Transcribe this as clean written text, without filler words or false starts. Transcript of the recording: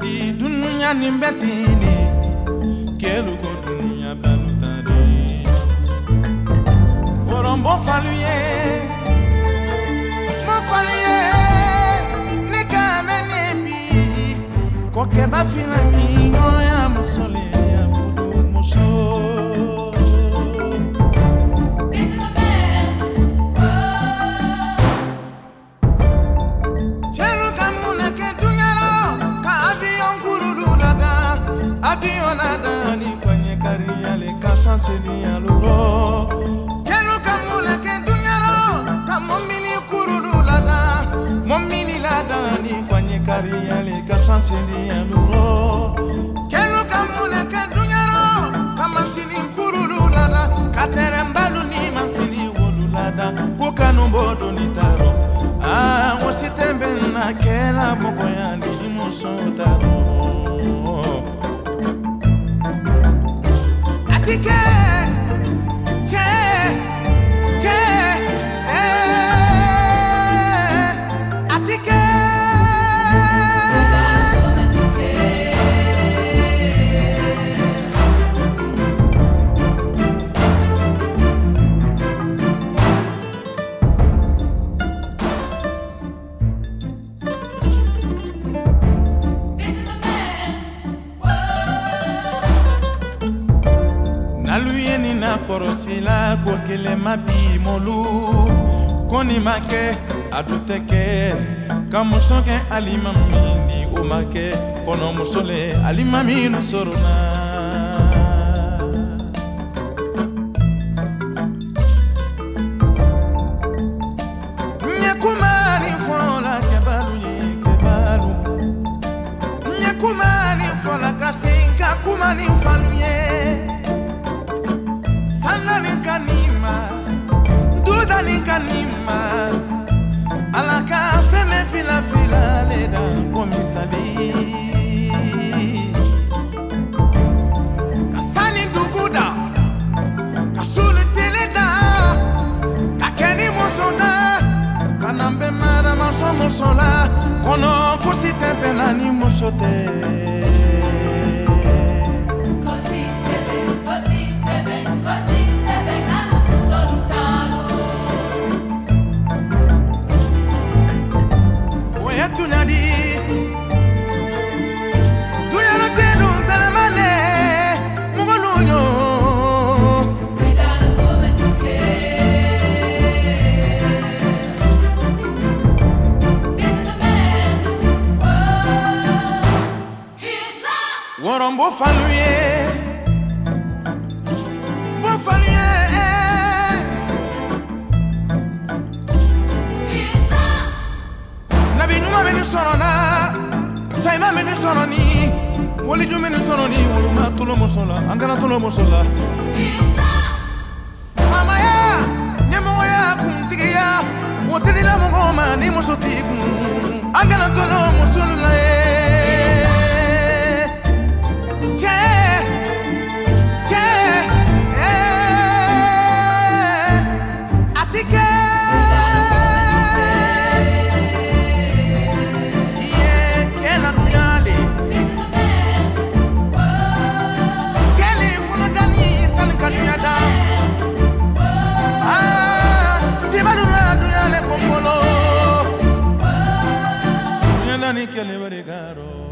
di dunya ni betini kelu ko dunya balutari orombo faluye mo faluye ne kamene bi ko ke ba fina mi no ya musole ya fudu muso. Seni aluro kelu kamuna ke dunyaro kamomini kururu lada momini lada ni kwanye kari ale kasanseni aluro kelu kamuna ke dunyaro kamansini kururu lada katerembalu ni mansini wolu lada kukanombo donitaro wositembe na kela mokoya ni musotaro atike Aluyeni na korosila kwa kele mabi molu koni make aduteke kamusoke alimamini umake kono musole alimaminu sorona nyekumani fola kebalu kebalu nyekumani fola kasinka kumani faluye Sanani kanima, dudani kanima, alaka feme fila fila leda komisali. Kasani duguda, kasulu teleda, kakeni musoda, kanambe mara maso musola, kono kusite penani musote. Worombo faluye, bo faluye. Nabi numa meni sorona, sayma meni soroni, wali ju meni soroni, waluma tulo mosola, angana tulo mosola. Mama ya, nyemo ya kuntiya, woteli la mongoma ni mosoti kun, angana tulo mosola. Ni que le